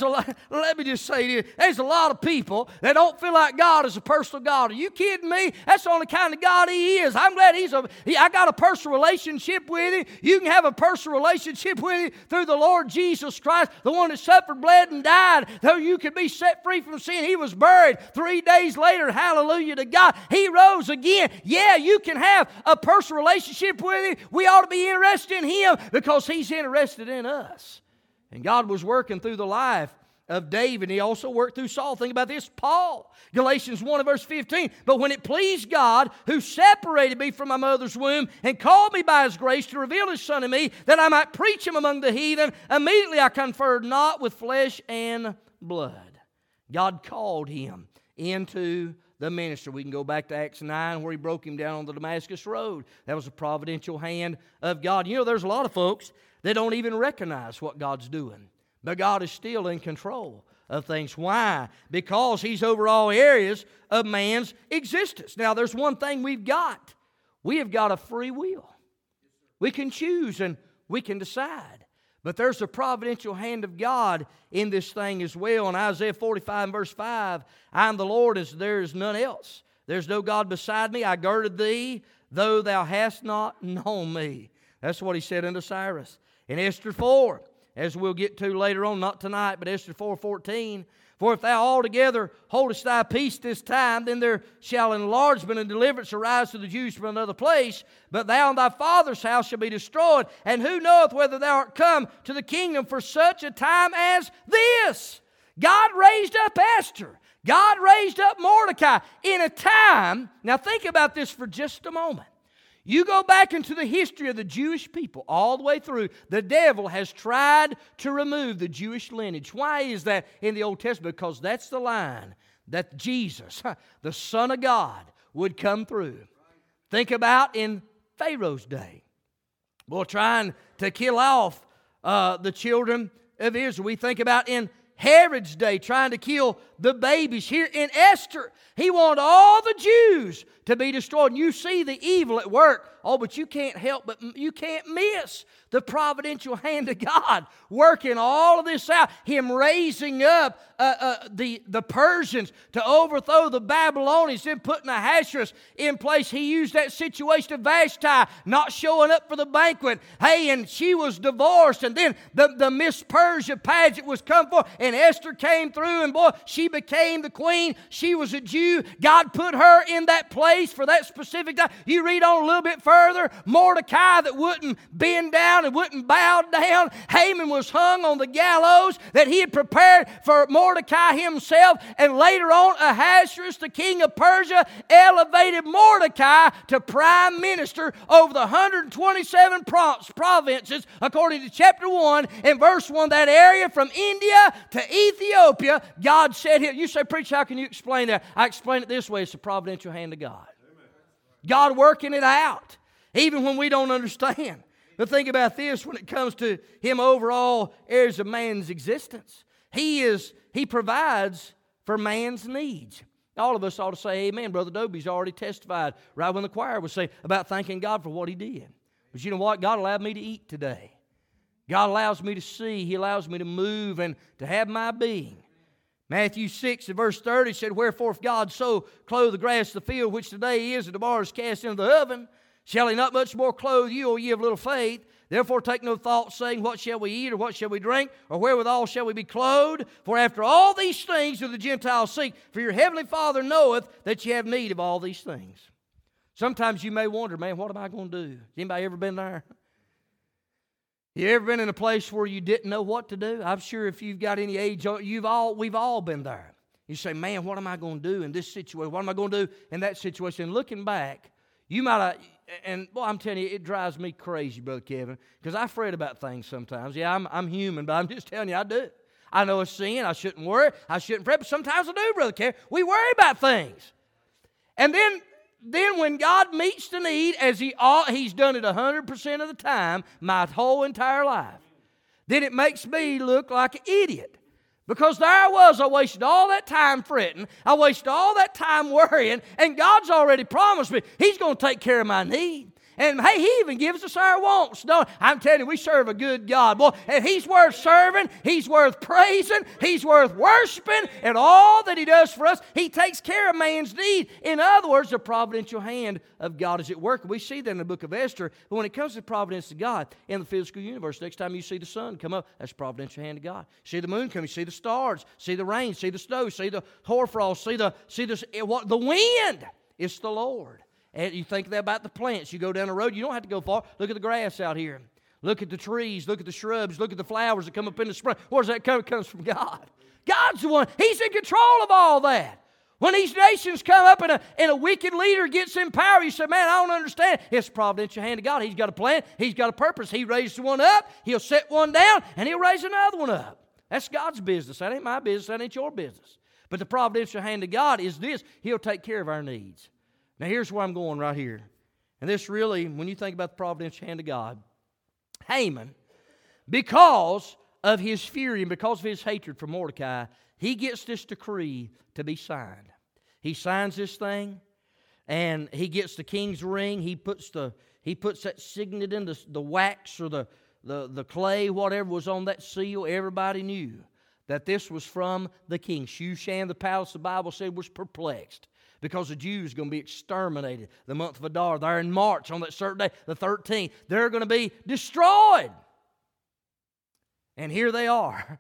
Let me just say this. There's a lot of people that don't feel like God is a personal God. Are you kidding me? That's the only kind of God He is. I'm glad I got a personal relationship with Him. You can have a personal relationship with Him through the Lord Jesus Christ, the one that suffered, bled, and died, though you could be set free from sin. He was buried. 3 days later, hallelujah to God, He rose again. Yeah, you can have a personal relationship with Him. We ought to be interested in Him because He's interested in us. And God was working through the life of David. He also worked through Saul. Think about this, Paul. Galatians 1 and verse 15. But when it pleased God, who separated me from my mother's womb and called me by His grace to reveal His Son to me, that I might preach Him among the heathen, immediately I conferred not with flesh and blood. God called him into the ministry. We can go back to Acts 9 where He broke him down on the Damascus road. That was a providential hand of God. You know, there's a lot of folks that don't even recognize what God's doing. But God is still in control of things. Why? Because He's over all areas of man's existence. Now, there's one thing we've got. We have got a free will. We can choose and we can decide. But there's a providential hand of God in this thing as well. In Isaiah 45 and verse 5, I am the Lord, as there is none else. There's no God beside me. I girded thee, though thou hast not known me. That's what He said unto Cyrus. In Esther 4, as we'll get to later on, not tonight, but Esther 4:14. For if thou altogether holdest thy peace this time, then there shall enlargement and deliverance arise to the Jews from another place. But thou and thy father's house shall be destroyed. And who knoweth whether thou art come to the kingdom for such a time as this? God raised up Esther. God raised up Mordecai in a time. Now think about this for just a moment. You go back into the history of the Jewish people all the way through, the devil has tried to remove the Jewish lineage. Why is that in the Old Testament? Because that's the line that Jesus, the Son of God, would come through. Think about in Pharaoh's day. Well, trying to kill off the children of Israel. We think about in Herod's day, trying to kill the babies. Here in Esther, he wanted all the Jews to be destroyed. And you see the evil at work. Oh, but you can't help, but you can't miss the providential hand of God working all of this out. Him raising up the Persians to overthrow the Babylonians, then putting Ahasuerus in place. He used that situation of Vashti not showing up for the banquet. Hey, and she was divorced, and then the Miss Persia pageant was come for, and Esther came through, and boy, she became the queen. She was a Jew. God put her in that place for that specific time. You read on a little bit further, Mordecai that wouldn't bend down and wouldn't bow down. Haman was hung on the gallows that he had prepared for Mordecai himself. And later on, Ahasuerus, the king of Persia, elevated Mordecai to prime minister over the 127 provinces, according to chapter 1 and verse 1, that area from India to Ethiopia. God said here, you say, preacher, how can you explain that? I explain it this way: it's the providential hand of God. God working it out, even when we don't understand. But think about this when it comes to Him over all areas of man's existence. He provides for man's needs. All of us ought to say amen. Brother Dobie's already testified right when the choir was saying about thanking God for what He did. But you know what? God allowed me to eat today. God allows me to see. He allows me to move and to have my being. Matthew 6 and verse 30 said, Wherefore if God so clothe the grass of the field, which today is and tomorrow is cast into the oven, shall He not much more clothe you, O ye of little faith? Therefore take no thought, saying, What shall we eat, or what shall we drink, or wherewithal shall we be clothed? For after all these things do the Gentiles seek, for your heavenly Father knoweth that ye have need of all these things. Sometimes you may wonder, man, what am I going to do? Has anybody ever been there? You ever been in a place where you didn't know what to do? I'm sure if you've got any age, we've all been there. You say, man, what am I going to do in this situation? What am I going to do in that situation? And looking back, You might, and boy, I'm telling you, it drives me crazy, Brother Kevin, because I fret about things sometimes. Yeah, I'm human, but I'm just telling you, I do. I know it's sin. I shouldn't worry. I shouldn't fret, but sometimes I do, Brother Kevin. We worry about things. And then when God meets the need, as He's done it 100% of the time, my whole entire life, then it makes me look like an idiot. Because there I wasted all that time fretting, I wasted all that time worrying, and God's already promised me He's going to take care of my need. And hey, He even gives us our wants. No, I'm telling you, we serve a good God. Boy, and He's worth serving, He's worth praising, He's worth worshiping, and all that He does for us, He takes care of man's need. In other words, the providential hand of God is at work. We see that in the book of Esther. But when it comes to the providence of God in the physical universe, next time you see the sun come up, that's the providential hand of God. See the moon come, you see the stars, see the rain, see the snow, see the hoarfrost, see the wind. It's the Lord. And you think about the plants. You go down the road, you don't have to go far. Look at the grass out here. Look at the trees. Look at the shrubs. Look at the flowers that come up in the spring. Where does that come? It comes from God. God's the one. He's in control of all that. When these nations come up and a wicked leader gets in power, you say, man, I don't understand. It's the providential hand of God. He's got a plan. He's got a purpose. He raised one up. He'll set one down, and He'll raise another one up. That's God's business. That ain't my business. That ain't your business. But the providential hand of God is this. He'll take care of our needs. Now, here's where I'm going right here. And this really, when you think about the providential hand of God, Haman, because of his fury and because of his hatred for Mordecai, he gets this decree to be signed. He signs this thing, and he gets the king's ring. He puts that signet in the wax or the clay, whatever was on that seal. Everybody knew that this was from the king. Shushan, the palace, the Bible said, was perplexed, because the Jews are going to be exterminated the month of Adar. They're in March on that certain day, the 13th. They're going to be destroyed. And here they are.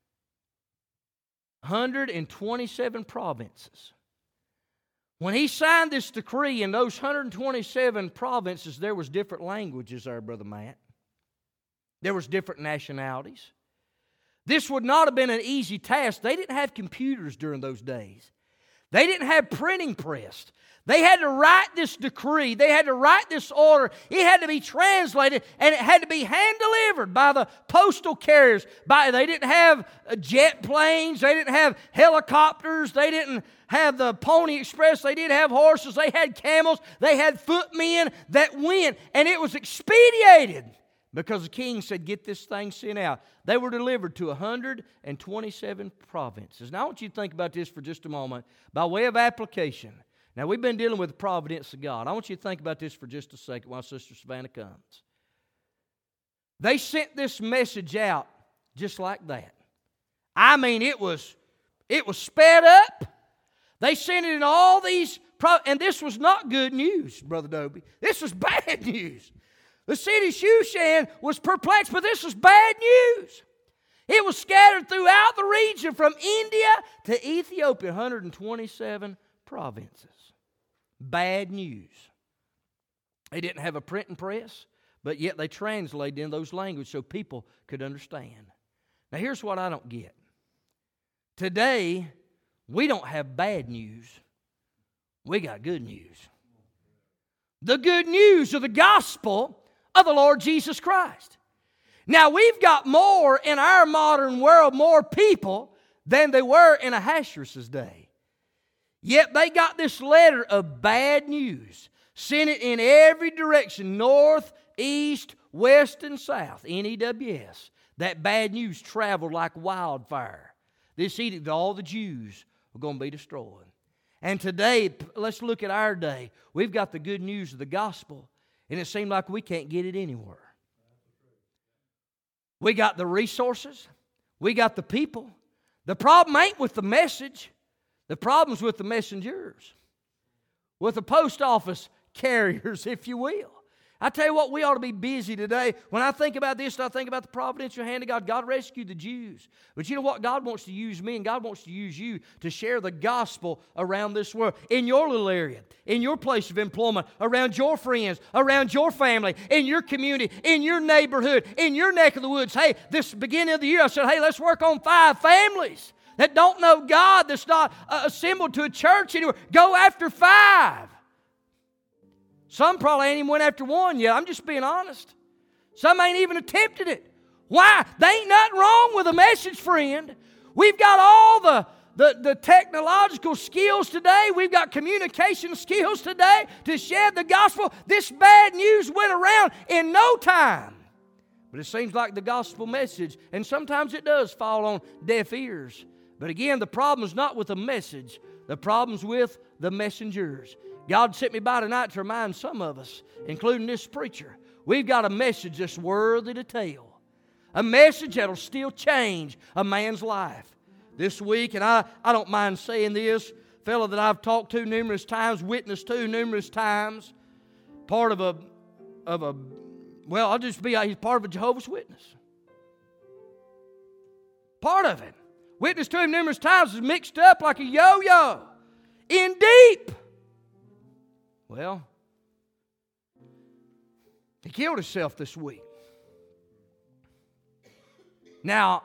127 provinces. When he signed this decree in those 127 provinces, there was different languages there, Brother Matt. There was different nationalities. This would not have been an easy task. They didn't have computers during those days. They didn't have printing press. They had to write this decree. They had to write this order. It had to be translated, and it had to be hand-delivered by the postal carriers. They didn't have jet planes. They didn't have helicopters. They didn't have the Pony Express. They didn't have horses. They had camels. They had footmen that went, and it was expedited because the king said, get this thing sent out. They were delivered to 127 provinces. Now, I want you to think about this for just a moment by way of application. Now, we've been dealing with the providence of God. I want you to think about this for just a second while Sister Savannah comes. They sent this message out just like that. I mean, it was sped up. They sent it in all these, and this was not good news, Brother Dobie. This was bad news. The city of Shushan was perplexed, but this was bad news. It was scattered throughout the region from India to Ethiopia, 127 provinces. Bad news. They didn't have a printing press, but yet they translated in those languages so people could understand. Now here's what I don't get. Today, we don't have bad news. We got good news. The good news of the gospel of the Lord Jesus Christ. Now, we've got more in our modern world, more people than they were in Ahasuerus' day. Yet they got this letter of bad news, sent it in every direction, north, east, west, and south, NEWS. That bad news traveled like wildfire. This edict that all the Jews were going to be destroyed. And today, let's look at our day. We've got the good news of the gospel, and it seems like we can't get it anywhere. We got the resources. We got the people. The problem ain't with the message. The problem's with the messengers. With the post office carriers, if you will. I tell you what, we ought to be busy today. When I think about this, I think about the providential hand of God. God rescued the Jews. But you know what? God wants to use me and God wants to use you to share the gospel around this world. In your little area, in your place of employment, around your friends, around your family, in your community, in your neighborhood, in your neck of the woods. Hey, this beginning of the year, I said, hey, let's work on 5 families that don't know God, that's not assembled to a church anywhere. Go after 5. Some probably ain't even went after one yet. I'm just being honest. Some ain't even attempted it. Why? There ain't nothing wrong with a message, friend. We've got all the technological skills today. We've got communication skills today to share the gospel. This bad news went around in no time. But it seems like the gospel message, and sometimes it does fall on deaf ears. But again, the problem is not with the message. The problem's with the messengers. God sent me by tonight to remind some of us, including this preacher, we've got a message that's worthy to tell. A message that'll still change a man's life. This week, and I don't mind saying this, a fellow that I've talked to numerous times, witnessed to numerous times, part of a well, I'll just be, he's part of a Jehovah's Witness. Part of it. Witnessed to him numerous times, is mixed up like a yo-yo. In deep. Well, he killed himself this week. Now,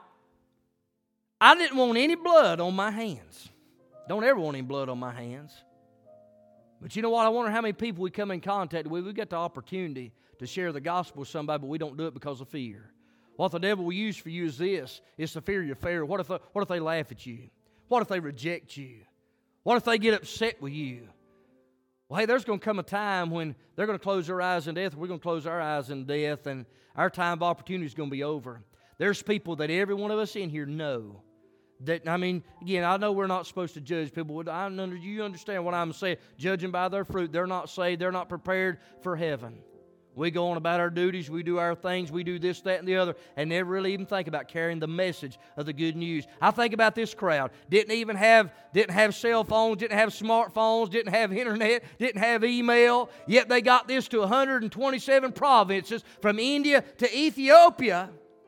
I didn't want any blood on my hands. Don't ever want any blood on my hands. But you know what? I wonder how many people we come in contact with. We get the opportunity to share the gospel with somebody, but we don't do it because of fear. What the devil will use for you is this. It's the fear of your failure. What if they laugh at you? What if they reject you? What if they get upset with you? Well, hey, there's going to come a time when they're going to close their eyes in death, and we're going to close our eyes in death, and our time of opportunity is going to be over. There's people that every one of us in here know. That, I mean, again, I know we're not supposed to judge people. You understand what I'm saying. Judging by their fruit, they're not saved. They're not prepared for heaven. We go on about our duties. We do our things. We do this, that, and the other, and never really even think about carrying the message of the good news. I think about this crowd. Didn't have cell phones, didn't have smartphones, didn't have internet, didn't have email. Yet they got this to 127 provinces from India to Ethiopia.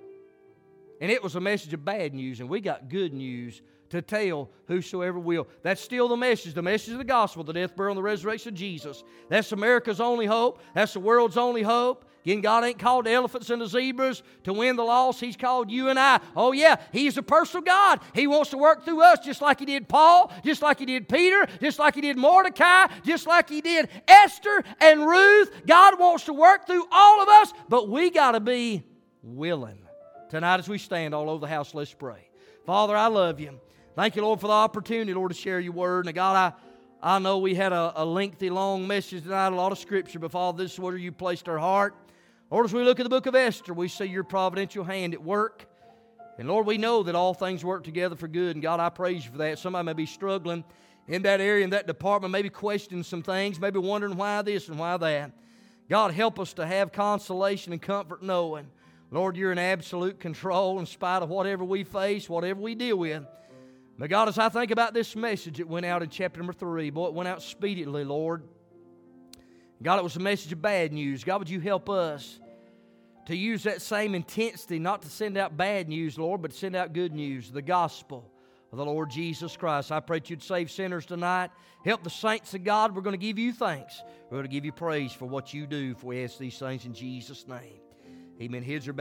And it was a message of bad news, and we got good news to tell whosoever will. That's still the message of the gospel, the death, burial, and the resurrection of Jesus. That's America's only hope. That's the world's only hope. Again, God ain't called the elephants and the zebras to win the lost. He's called you and I. Oh yeah, He's a personal God. He wants to work through us just like He did Paul, just like He did Peter, just like He did Mordecai, just like He did Esther and Ruth. God wants to work through all of us, but we got to be willing. Tonight as we stand all over the house, let's pray. Father, I love You. Thank You, Lord, for the opportunity, Lord, to share Your word. And God, I know we had a lengthy, long message tonight, a lot of scripture, but Father, this is where You placed our heart. Lord, as we look at the book of Esther, we see Your providential hand at work. And Lord, we know that all things work together for good. And God, I praise You for that. Somebody may be struggling in that area, in that department, maybe questioning some things, maybe wondering why this and why that. God, help us to have consolation and comfort knowing, Lord, You're in absolute control in spite of whatever we face, whatever we deal with. But God, as I think about this message, it went out in chapter number 3. Boy, it went out speedily, Lord. God, it was a message of bad news. God, would You help us to use that same intensity, not to send out bad news, Lord, but to send out good news, the gospel of the Lord Jesus Christ. I pray that You'd save sinners tonight. Help the saints of God. We're going to give You thanks. We're going to give You praise for what You do, for we ask these things in Jesus' name. Amen. Here's your.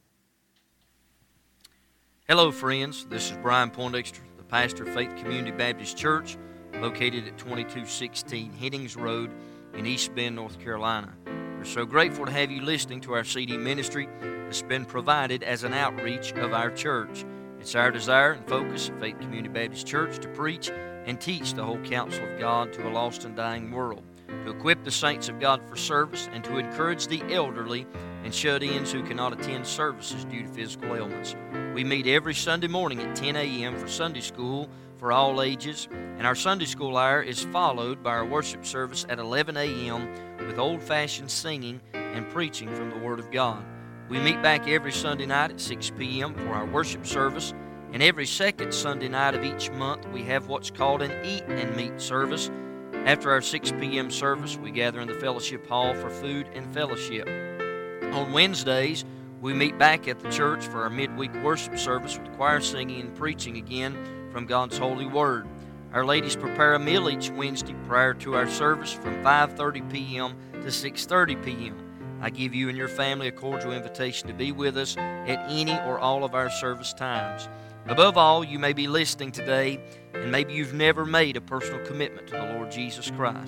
Hello, friends. This is Brian Poindexter, the pastor of Faith Community Baptist Church, located at 2216 Headings Road in East Bend, North Carolina. We're so grateful to have you listening to our CD ministry that's been provided as an outreach of our church. It's our desire and focus at Faith Community Baptist Church to preach and teach the whole counsel of God to a lost and dying world, to equip the saints of God for service, and to encourage the elderly and shut-ins who cannot attend services due to physical ailments. We meet every Sunday morning at 10 a.m. for Sunday school for all ages, and our Sunday school hour is followed by our worship service at 11 a.m. with old-fashioned singing and preaching from the Word of God. We meet back every Sunday night at 6 p.m. for our worship service, and every second Sunday night of each month we have what's called an Eat and Meet service. After our 6 p.m. service, we gather in the fellowship hall for food and fellowship. On Wednesdays, we meet back at the church for our midweek worship service with choir singing and preaching again from God's holy word. Our ladies prepare a meal each Wednesday prior to our service from 5:30 p.m. to 6:30 p.m. I give you and your family a cordial invitation to be with us at any or all of our service times. Above all, you may be listening today, and maybe you've never made a personal commitment to the Lord Jesus Christ.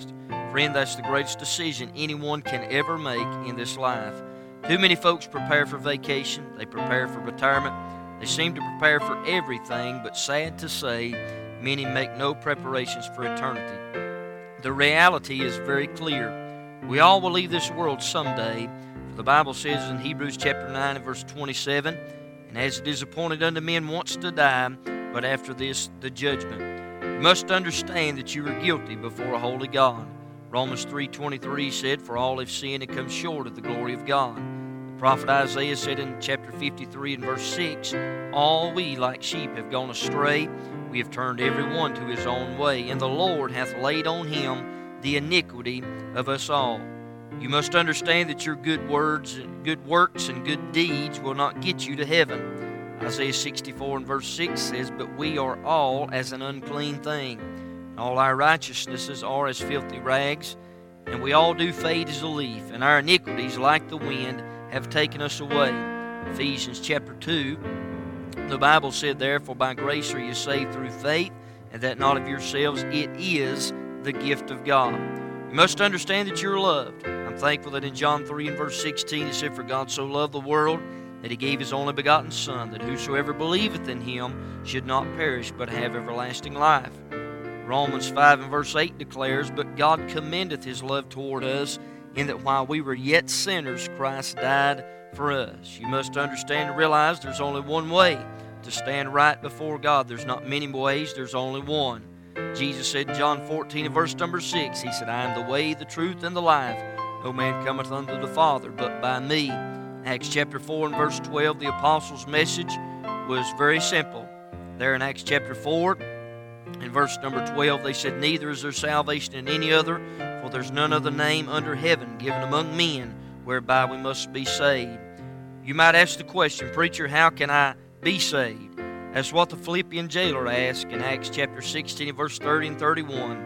Friend, that's the greatest decision anyone can ever make in this life. Too many folks prepare for vacation. They prepare for retirement. They seem to prepare for everything, but sad to say, many make no preparations for eternity. The reality is very clear. We all will leave this world someday. For the Bible says in Hebrews chapter 9 and verse 27, "And as it is appointed unto men once to die, but after this the judgment." You must understand that you are guilty before a holy God. Romans 3:23 said, "For all have sinned and come short of the glory of God." The prophet Isaiah said in chapter 53 and verse 6, "All we like sheep have gone astray. We have turned every one to his own way, and the Lord hath laid on him the iniquity of us all." You must understand that your good words, and good works, and good deeds will not get you to heaven. Isaiah 64 and verse 6 says, "But we are all as an unclean thing. All our righteousnesses are as filthy rags, and we all do fade as a leaf, and our iniquities, like the wind, have taken us away." Ephesians chapter 2, the Bible said, "Therefore by grace are you saved through faith, and that not of yourselves, it is the gift of God." You must understand that you're loved. I'm thankful that in John 3 and verse 16 it said, "For God so loved the world, that he gave his only begotten Son, that whosoever believeth in him should not perish, but have everlasting life." Romans 5 and verse 8 declares, "But God commendeth his love toward us, in that while we were yet sinners, Christ died for us." You must understand and realize there's only one way to stand right before God. There's not many ways, there's only one. Jesus said in John 14 and verse number 6, He said, "I am the way, the truth, and the life. No man cometh unto the Father but by me." Acts chapter 4 and verse 12, the apostles' message was very simple. There in Acts chapter 4, in verse number 12, they said, "Neither is there salvation in any other, for there's none other name under heaven given among men whereby we must be saved." You might ask the question, "Preacher, how can I be saved?" That's what the Philippian jailer asked in Acts chapter 16, verse 30 and 31.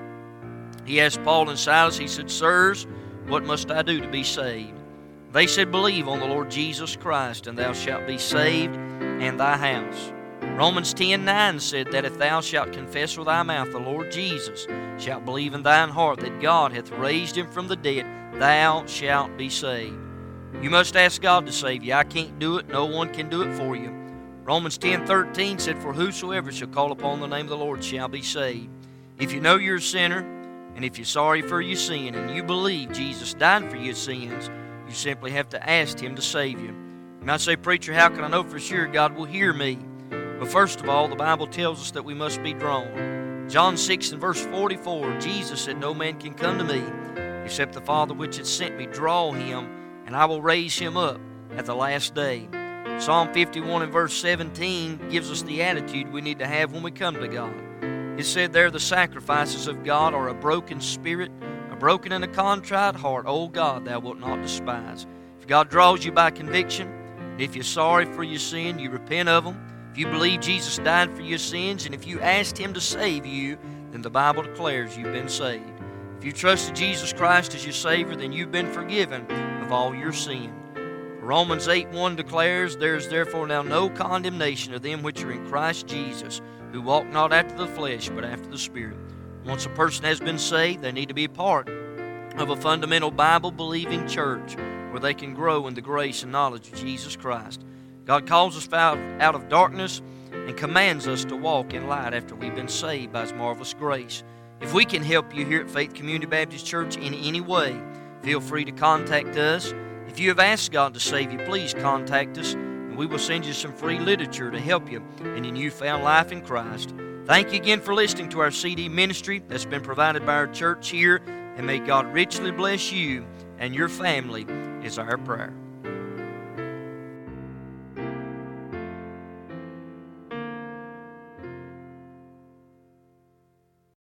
He asked Paul and Silas, he said, "Sirs, what must I do to be saved?" They said, "Believe on the Lord Jesus Christ, and thou shalt be saved, and thy house." Romans 10:9 said that if thou shalt confess with thy mouth the Lord Jesus, shalt believe in thine heart that God hath raised him from the dead, thou shalt be saved. You must ask God to save you. I can't do it. No one can do it for you. Romans 10:13 said, "For whosoever shall call upon the name of the Lord shall be saved." If you know you're a sinner, and if you're sorry for your sin, and you believe Jesus died for your sins, you simply have to ask Him to save you. You might say, "Preacher, how can I know for sure God will hear me?" But first of all, the Bible tells us that we must be drawn. John 6 and verse 44, Jesus said, "No man can come to me, except the Father which hath sent me draw him, and I will raise him up at the last day." Psalm 51 and verse 17 gives us the attitude we need to have when we come to God. It said there, "The sacrifices of God are a broken spirit, a broken and a contrite heart, O God, thou wilt not despise." If God draws you by conviction, and if you're sorry for your sin, you repent of them. If you believe Jesus died for your sins, and if you asked Him to save you, then the Bible declares you've been saved. If you trusted Jesus Christ as your Savior, then you've been forgiven of all your sin. Romans 8:1 declares, "There is therefore now no condemnation of them which are in Christ Jesus, who walk not after the flesh, but after the Spirit." Once a person has been saved, they need to be a part of a fundamental Bible-believing church where they can grow in the grace and knowledge of Jesus Christ. God calls us out of darkness and commands us to walk in light after we've been saved by His marvelous grace. If we can help you here at Faith Community Baptist Church in any way, feel free to contact us. If you have asked God to save you, please contact us, and we will send you some free literature to help you in your newfound life in Christ. Thank you again for listening to our CD ministry that's been provided by our church here, and may God richly bless you and your family is our prayer.